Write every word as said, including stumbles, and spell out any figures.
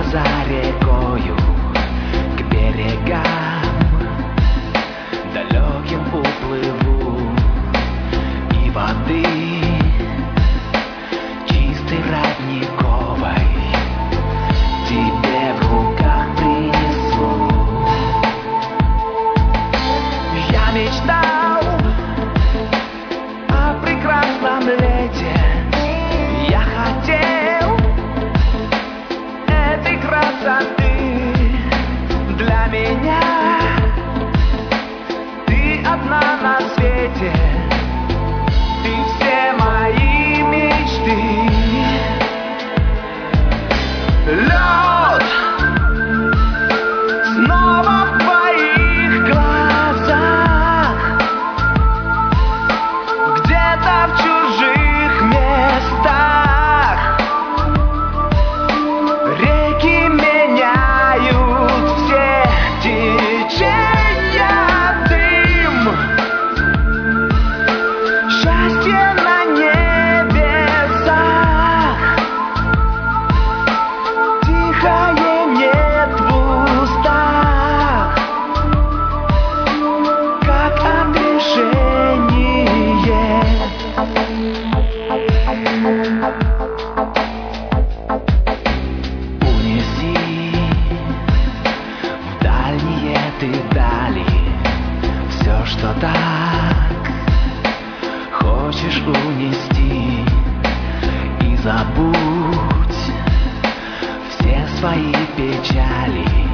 за рекою к берегам далеким уплыву, и воды чистой родниковой тебе в руках принесу. Я мечтал о прекрасном лете, я хотел этой красоты для меня. Ты одна на свете, ты все мои мечты. Лед снова в твоих глазах, где-то в чужих местах. Реки меняют все течения, дым, счастье на небесах, тихое нет в устах, как отрешение. Унеси в дальние ты дали все, что так хочешь унести, и забудь все свои печали.